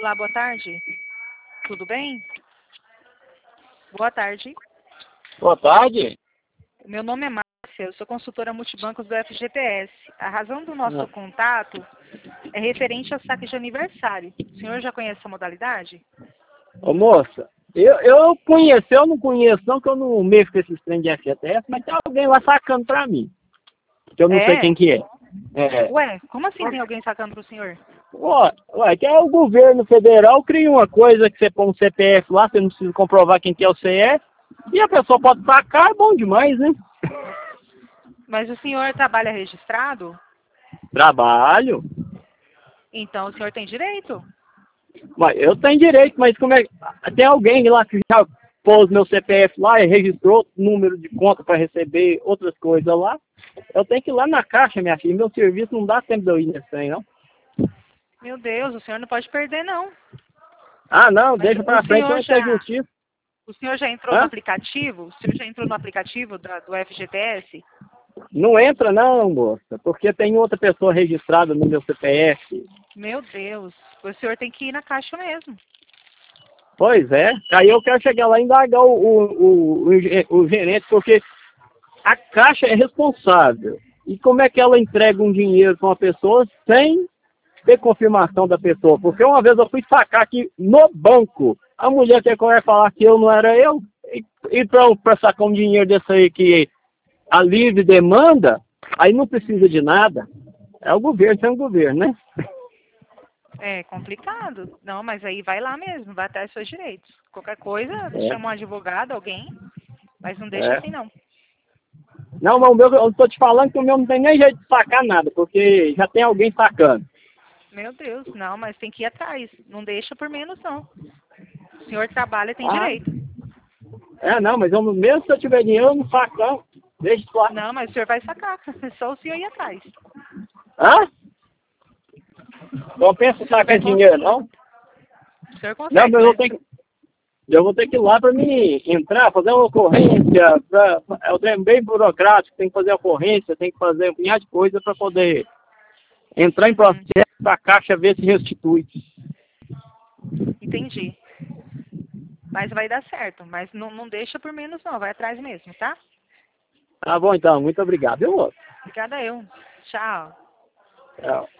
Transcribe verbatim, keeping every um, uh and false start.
Olá, boa tarde. Tudo bem? Boa tarde. Boa tarde. Meu nome é Márcia, eu sou consultora multibancos do F G T S. A razão do nosso Ah. contato é referente ao saque de aniversário. O senhor já conhece essa modalidade? Ô moça, eu, eu conheço, eu não conheço não, que eu não mexo com esses trem de F G T S, mas tem alguém lá sacando pra mim. Que eu não sei É? quem que é. É. Ué, como assim tem alguém sacando pro senhor? Ué, ué, que é o governo federal cria uma coisa que você põe um C P F lá, você não precisa comprovar quem que é o C E F, e a pessoa pode sacar, é bom demais, né? Mas o senhor trabalha registrado? Trabalho. Então o senhor tem direito? Mas eu tenho direito, mas como é que... Tem alguém lá que já pôs meu C P F lá e registrou número de conta para receber outras coisas lá. Eu tenho que ir lá na caixa, minha filha. Meu serviço não dá tempo de eu ir nesse trem, não. Meu Deus, o senhor não pode perder, não. Ah, não, Mas deixa o pra frente, senhor vai ter já, justiça. o senhor já entrou no Hã? aplicativo? O senhor já entrou no aplicativo da, do F G T S? Não entra não, moça, porque tem outra pessoa registrada no meu C P F. Meu Deus, o senhor tem que ir na caixa mesmo. Pois é, aí eu quero chegar lá e indagar o, o, o, o, ge- o gerente, porque a caixa é responsável. E como é que ela entrega um dinheiro para uma pessoa sem ter confirmação da pessoa? Porque uma vez eu fui sacar aqui no banco, a mulher que vai falar que eu não era eu, e, e para sacar um dinheiro desse aí que a livre demanda, aí não precisa de nada. É o governo, sem o governo, né? É complicado. Não, mas aí vai lá mesmo, vai atrás dos seus direitos. Qualquer coisa, É, chama um advogado, alguém, mas não deixa é. assim não. Não, mas o meu, eu tô te falando que o meu não tem nem jeito de sacar nada, porque já tem alguém sacando. Meu Deus, não, mas tem que ir atrás. Não deixa por menos não. O senhor trabalha e tem Ah, direito. é, não, mas eu, mesmo se eu tiver dinheiro, eu não saco, não. Deixa isso lá. Não, mas o senhor vai sacar. É só o senhor ir atrás. Hã? Não pensa em O senhor sacar vai dinheiro, conseguir. não? O senhor Não, consegue, mas eu mas tenho que, eu vou ter que ir lá para mim entrar, fazer uma ocorrência. Pra, é um trem bem burocrático, tem que fazer ocorrência, tem que fazer um punhado de coisa para poder entrar em uhum, processo para a Caixa ver se restitui. entendi. Mas vai dar certo. Mas não, não deixa por menos não. Vai atrás mesmo, tá? Tá bom, então. Muito obrigado. Eu vou. Obrigada eu. Tchau. Tchau.